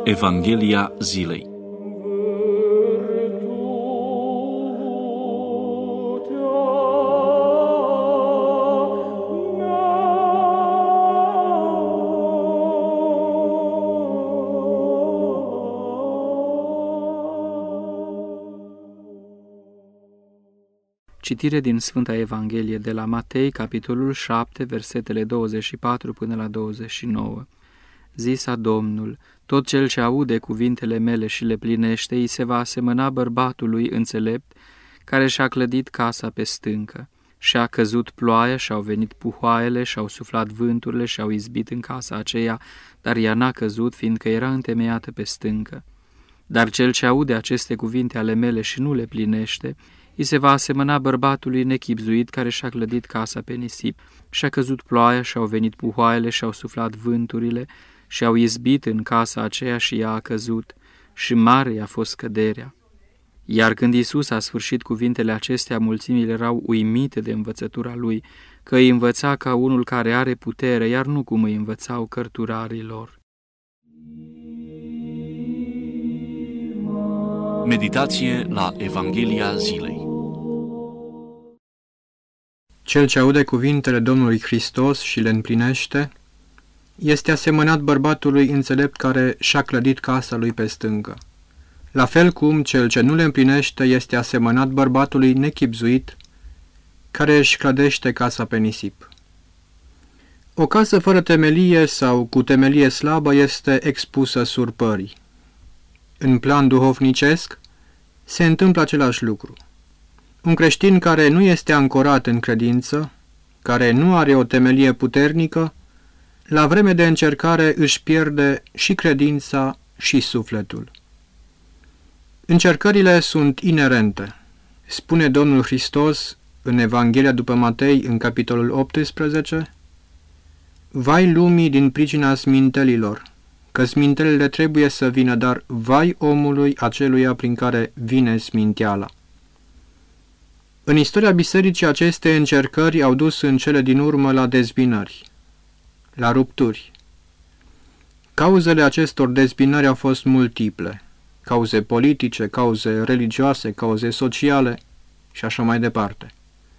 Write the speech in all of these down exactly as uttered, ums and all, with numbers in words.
Evanghelia zilei. Citire din Sfânta Evanghelie de la Matei, capitolul șapte, versetele douăzeci și patru până la douăzeci și nouă. Zisa Domnul: tot cel ce aude cuvintele mele și le plinește, îi se va asemăna bărbatului înțelept, care și-a clădit casa pe stâncă. Și-a căzut ploaia, și-au venit puhoaiele, și-au suflat vânturile, și-au izbit în casa aceea, dar ea n-a căzut, fiindcă era întemeiată pe stâncă. Dar cel ce aude aceste cuvinte ale mele și nu le plinește, îi se va asemăna bărbatului nechibzuit care și-a clădit casa pe nisip. Și-a căzut ploaia, și-au venit puhoaiele, și-au suflat vânturile, și-au izbit în casa aceea și ea a căzut, și mare i-a fost căderea. Iar când Iisus a sfârșit cuvintele acestea, mulțimile erau uimite de învățătura lui, că îi învăța ca unul care are putere, iar nu cum îi învățau cărturarii lor. Meditație la Evanghelia zilei. Cel ce aude cuvintele Domnului Hristos și le împlinește, este asemănat bărbatului înțelept care și-a clădit casa lui pe stâncă. La fel cum cel ce nu le împlinește este asemănat bărbatului nechibzuit care își clădește casa pe nisip. O casă fără temelie sau cu temelie slabă este expusă surpării. În plan duhovnicesc se întâmplă același lucru. Un creștin care nu este ancorat în credință, care nu are o temelie puternică, la vreme de încercare își pierde și credința și sufletul. Încercările sunt inerente. Spune Domnul Hristos în Evanghelia după Matei, în capitolul optsprezece, vai lumii din pricina smintelilor, că smintelile trebuie să vină, dar vai omului aceluia prin care vine sminteala. În istoria bisericii, aceste încercări au dus în cele din urmă la dezbinări, la rupturi. Cauzele acestor dezbinări au fost multiple, cauze politice, cauze religioase, cauze sociale și așa mai departe.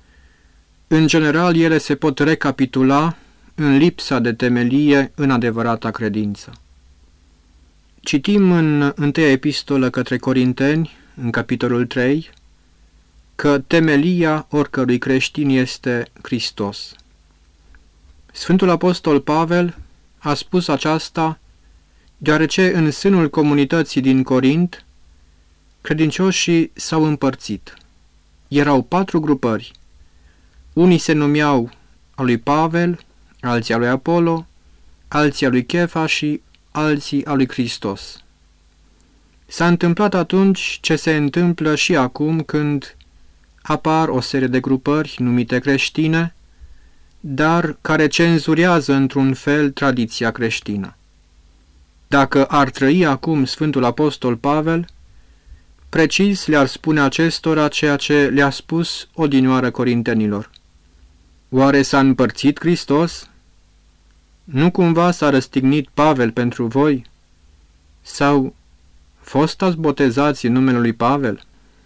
În general, ele se pot recapitula în lipsa de temelie în adevărata credință. Citim în întâia epistolă către Corinteni, în capitolul trei, că temelia oricărui creștin este Hristos. Sfântul Apostol Pavel a spus aceasta deoarece în sânul comunității din Corint credincioșii s-au împărțit. Erau patru grupări. Unii se numeau a lui Pavel, alții a lui Apollo, alții a lui Chefa și alții a lui Hristos. S-a întâmplat atunci ce se întâmplă și acum când apar o serie de grupări numite creștine, dar care cenzurează într-un fel tradiția creștină. Dacă ar trăi acum Sfântul Apostol Pavel, precis le-ar spune acestora ceea ce le-a spus odinioară corintenilor. Oare s-a împărțit Hristos? Nu cumva s-a răstignit Pavel pentru voi? Sau fostați botezați în numele lui Pavel?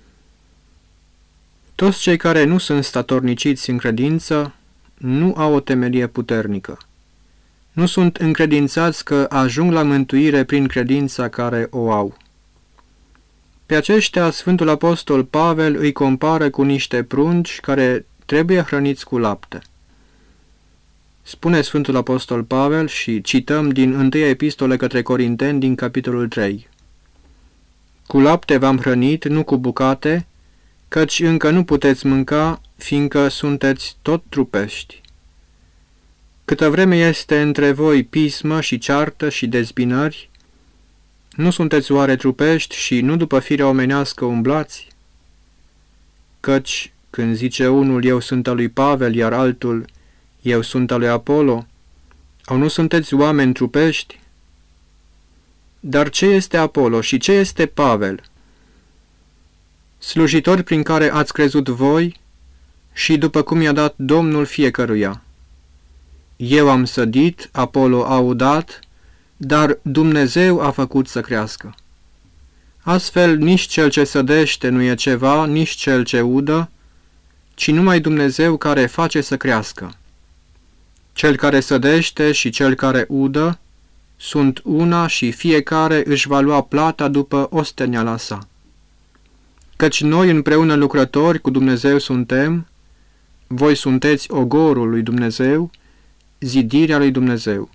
Toți cei care nu sunt statorniciți în credință nu au o temelie puternică. Nu sunt încredințați că ajung la mântuire prin credința care o au. Pe aceștia, Sfântul Apostol Pavel îi compară cu niște prunci care trebuie hrăniți cu lapte. Spune Sfântul Apostol Pavel și cităm din întâia epistolă către Corinteni din capitolul trei. Cu lapte v-am hrănit, nu cu bucate, căci încă nu puteți mânca, fiindcă sunteți tot trupești. Câtă vreme este între voi pismă și ceartă și dezbinări, nu sunteți oare trupești și nu după firea omenească umblați? Căci când zice unul, eu sunt al lui Pavel, iar altul, eu sunt al lui Apollo, au nu sunteți oameni trupești? Dar ce este Apollo și ce este Pavel? Slujitori prin care ați crezut voi și după cum i-a dat Domnul fiecăruia. Eu am sădit, Apollo a udat, dar Dumnezeu a făcut să crească. Astfel, nici cel ce sădește nu e ceva, nici cel ce udă, ci numai Dumnezeu care face să crească. Cel care sădește și cel care udă sunt una și fiecare își va lua plata după osteneala sa. Căci noi împreună lucrători cu Dumnezeu suntem, voi sunteți ogorul lui Dumnezeu, zidirea lui Dumnezeu.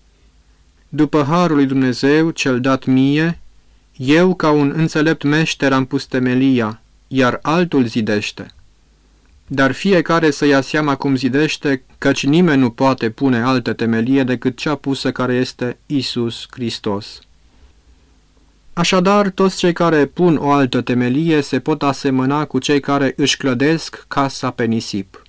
După harul lui Dumnezeu cel dat mie, eu ca un înțelept meșter am pus temelia, iar altul zidește. Dar fiecare să ia seama cum zidește, căci nimeni nu poate pune altă temelie decât cea pusă care este Iisus Hristos. Așadar, toți cei care pun o altă temelie se pot asemăna cu cei care își clădesc casa pe nisip.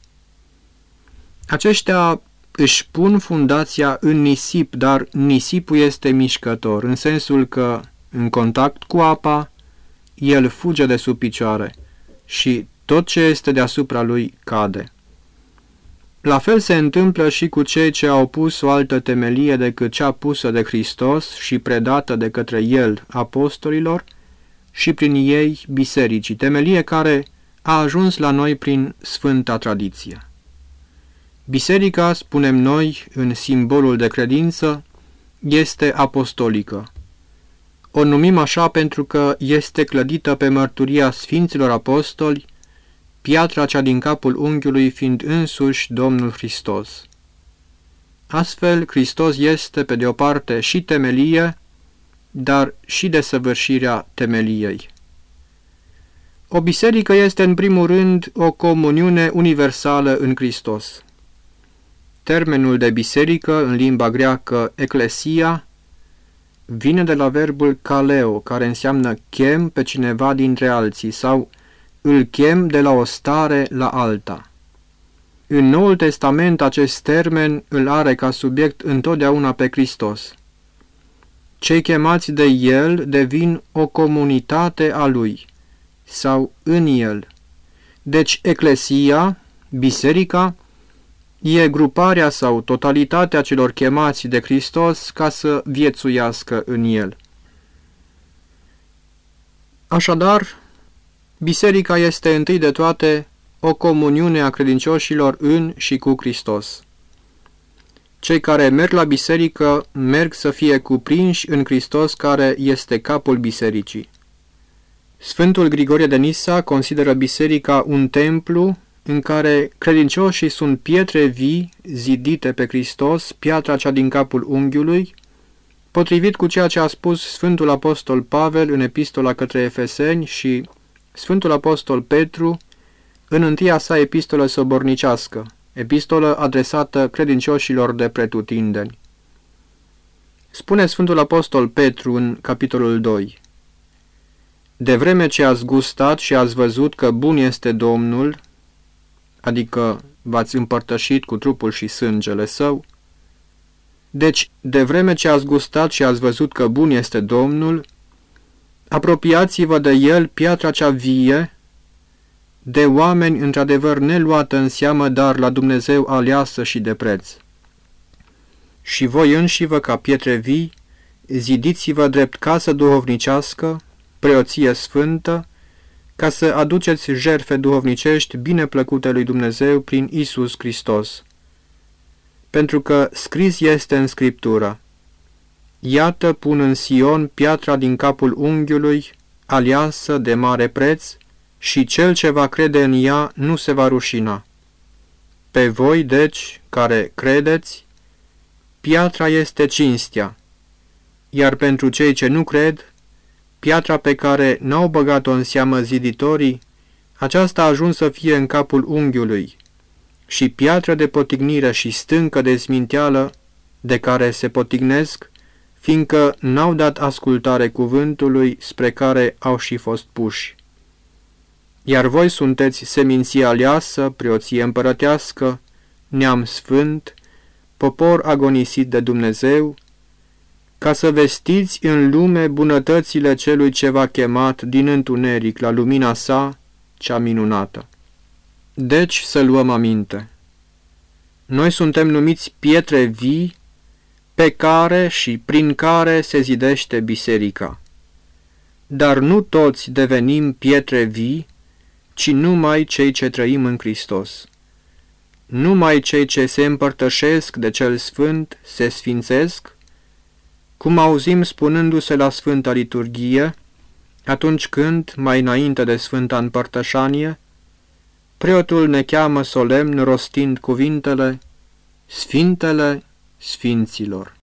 Aceștia își pun fundația în nisip, dar nisipul este mișcător, în sensul că, în contact cu apa, el fuge de sub picioare și tot ce este deasupra lui cade. La fel se întâmplă și cu cei ce au pus o altă temelie decât cea pusă de Hristos și predată de către El apostolilor și prin ei bisericii, temelie care a ajuns la noi prin sfânta tradiție. Biserica, spunem noi, în simbolul de credință, este apostolică. O numim așa pentru că este clădită pe mărturia Sfinților Apostoli, piatra cea din capul unghiului fiind însuși Domnul Hristos. Astfel, Hristos este, pe de o parte, și temelie, dar și desăvârșirea temeliei. O biserică este, în primul rând, o comuniune universală în Hristos. Termenul de biserică, în limba greacă eclesia, vine de la verbul kaleo, care înseamnă chem pe cineva dintre alții sau îl chem de la o stare la alta. În Noul Testament acest termen îl are ca subiect întotdeauna pe Hristos. Cei chemați de El devin o comunitate a Lui sau în El. Deci eclesia, biserica, e gruparea sau totalitatea celor chemați de Hristos ca să viețuiască în El. Așadar, biserica este întâi de toate o comuniune a credincioșilor în și cu Hristos. Cei care merg la biserică merg să fie cuprinși în Hristos care este capul bisericii. Sfântul Grigorie de Nisa consideră biserica un templu în care credincioșii sunt pietre vii zidite pe Hristos, piatra cea din capul unghiului, potrivit cu ceea ce a spus Sfântul Apostol Pavel în epistola către Efeseni și Sfântul Apostol Petru în întâia sa epistolă sobornicească, epistolă adresată credincioșilor de pretutindeni. Spune Sfântul Apostol Petru în capitolul doi: De vreme ce ați gustat și ați văzut că bun este Domnul, adică v-ați împărtășit cu trupul și sângele său, deci, de vreme ce ați gustat și ați văzut că bun este Domnul, apropiați-vă de El, piatra cea vie, de oameni într-adevăr neluată în seamă, dar la Dumnezeu aleasă și de preț. Și voi înșivă ca pietre vii, zidiți-vă drept casă duhovnicească, preoție sfântă, ca să aduceți jertfe duhovnicești bine plăcute lui Dumnezeu prin Iisus Hristos. Pentru că scris este în Scriptură: Iată pun în Sion piatra din capul unghiului, aleasă de mare preț, și cel ce va crede în ea nu se va rușina. Pe voi, deci, care credeți, piatra este cinstea, iar pentru cei ce nu cred, piatra pe care n-au băgat-o în seamă ziditorii, aceasta a ajuns să fie în capul unghiului, și piatră de potignire și stâncă de sminteală de care se potignesc, fiindcă n-au dat ascultare cuvântului spre care au și fost puși. Iar voi sunteți seminție aleasă, preoție împărătească, neam sfânt, popor agonisit de Dumnezeu, ca să vestiți în lume bunătățile celui ce v-a chemat din întuneric la lumina sa, cea minunată. Deci să luăm aminte. Noi suntem numiți pietre vii, pe care și prin care se zidește biserica. Dar nu toți devenim pietre vii, ci numai cei ce trăim în Hristos. Numai cei ce se împărtășesc de cel sfânt se sfințesc, cum auzim spunându-se la Sfânta Liturghie, atunci când, mai înainte de Sfânta Împărtășanie, preotul ne cheamă solemn rostind cuvintele Sfintele Sfinților.